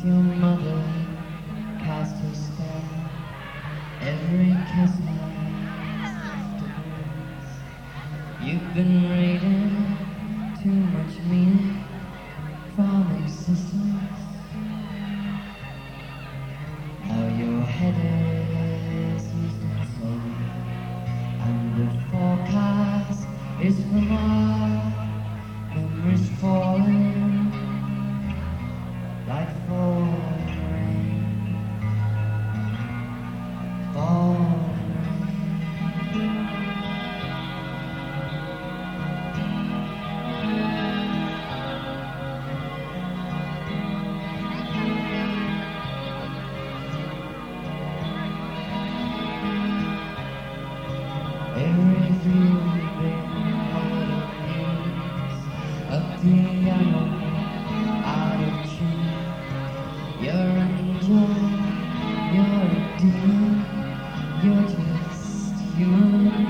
your mother cast her spell, every kiss has left a bruise. You've been reading too much meaning from existence. Now your head is losing soul, and the forecast is from our memories falling like falling rain, falling rain. Every feeling out of use, a piano out of tune. You're an angel, you're a demon, you're just human.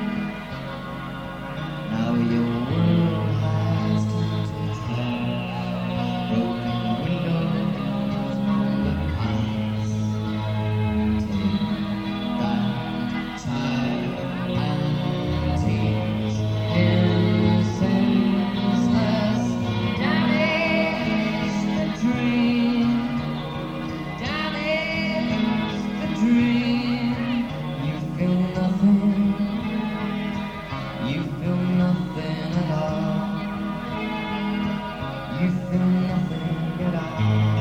Now your world has turned to its head, broken windows on the past. Take that child and teach him senseless. Damage the dream. Damage the dream. You feel nothing. You feel nothing at all. You feel nothing at all.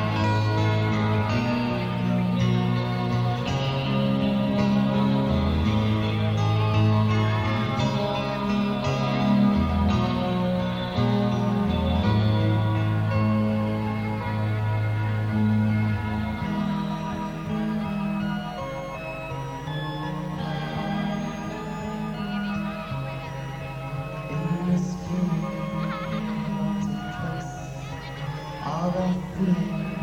In this feeling, all that feeling.